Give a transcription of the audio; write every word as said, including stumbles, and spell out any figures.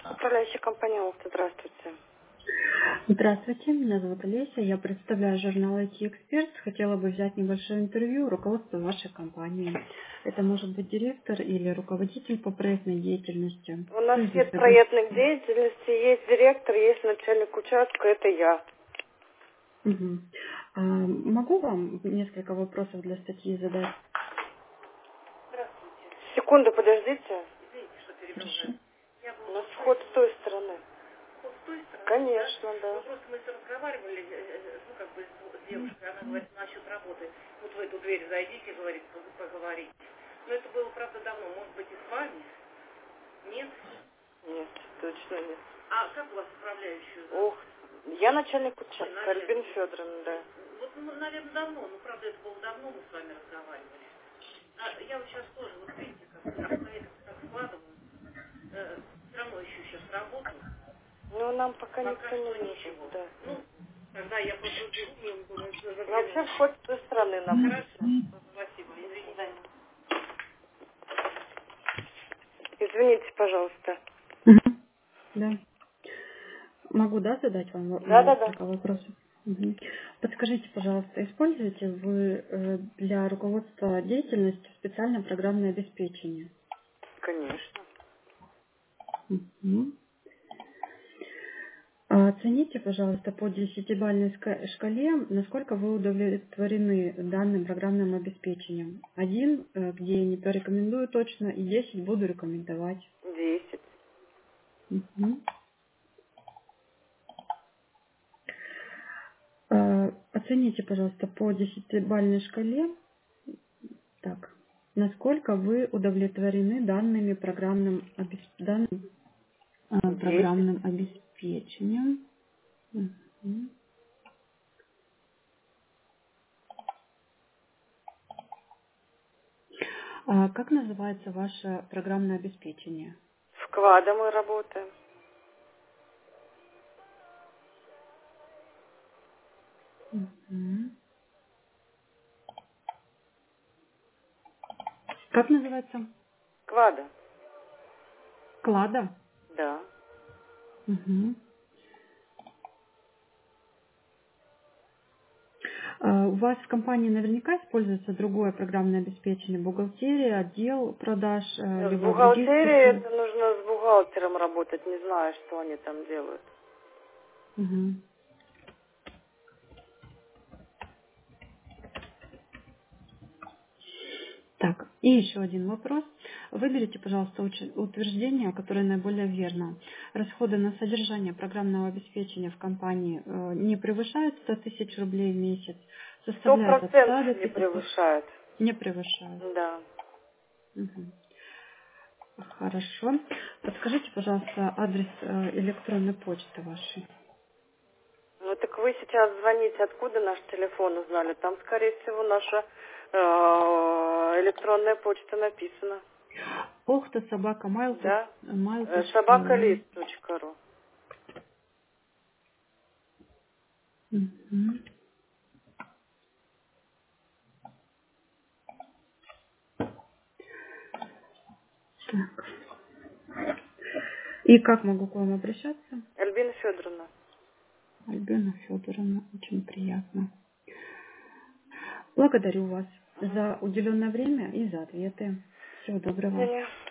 Управляющая компания «Алта», здравствуйте. Здравствуйте, меня зовут Олеся, я представляю журнал ай ти-эксперт. Хотела бы взять небольшое интервью руководства вашей компании. Это может быть директор или руководитель по проектной деятельности. У нас Кто из них нет согласен? проектных деятельности, есть директор, есть начальник участка, это я. Мгм. А, могу вам несколько вопросов для статьи задать? Секунду, подождите. Хорошо. У нас вход с той стороны. Конечно, да. Ну, просто мы с- разговаривали, э, э, ну, как бы с с девушкой, она говорит, насчет работы. Вот в эту дверь зайдите, говорит, пог- поговорите. Но это было, правда, давно. Может быть, и с вами? Нет? Нет, точно нет. А как у вас управляющую зовут? Ох, я начальник Ой, участка, начальник. Альбина Федоровна, да. Вот, ну, наверное, давно. Ну, правда, это было давно, мы с вами разговаривали. А я вот сейчас тоже, вот видите, как бы свои так складываю. Э, все равно ищу сейчас работу. Но нам пока Пока никто не что нужен, ничего. да. Ну, тогда я потрудилась, думаю, что Но вообще загляну. вход с той стороны Хорошо. написано. Спасибо. До Извините. свидания. Извините, пожалуйста. Мгм. Да. Могу, да, задать вам во- Да-да-да. несколько вопросов? Мгм. Подскажите, пожалуйста, используете вы э, для руководства деятельности специальное программное обеспечение? Конечно. Мгм. А Оцените, пожалуйста, по десятибалльной ска- шкале, насколько вы удовлетворены данным программным обеспечением. Один, э, где не порекомендую точно, и десять буду рекомендовать. Десять. Мгм. А, Оцените, пожалуйста, по десятибалльной шкале, так, насколько вы удовлетворены данными программным, обес- данным, а, Десять. программным обеспечением. Мгм. А как называется ваше программное обеспечение? С квада мы работаем. Мгм. Как называется? Квада. Клада. Да. Мгм. А, У вас в компании наверняка используется другое программное обеспечение, бухгалтерия, отдел продаж, э, Ну, с либо другие бухгалтерией специалисты. это нужно с бухгалтером работать, не знаю, что они там делают. Мгм. Так, и еще один вопрос. Выберите, пожалуйста, уч- утверждение, которое наиболее верно. Расходы на содержание программного обеспечения в компании э, не превышают ста тысяч рублей в месяц, Сто составляют от ста до процентов не пятисот, превышают. не превышают. Да. Мгм. Хорошо. Подскажите, пожалуйста, адрес э, электронной почты вашей. Ну так вы сейчас звоните, откуда наш телефон узнали? Там, скорее всего, наша э, электронная почта написана. Охта собака Да? mail Э, точка ру. собакалист точка ру. Мгм. Так. И как могу к вам обращаться? Альбина Федоровна. Альбина Федоровна, очень приятно. Благодарю вас Мгм. за уделенное время и за ответы. Всего До доброго. свидания.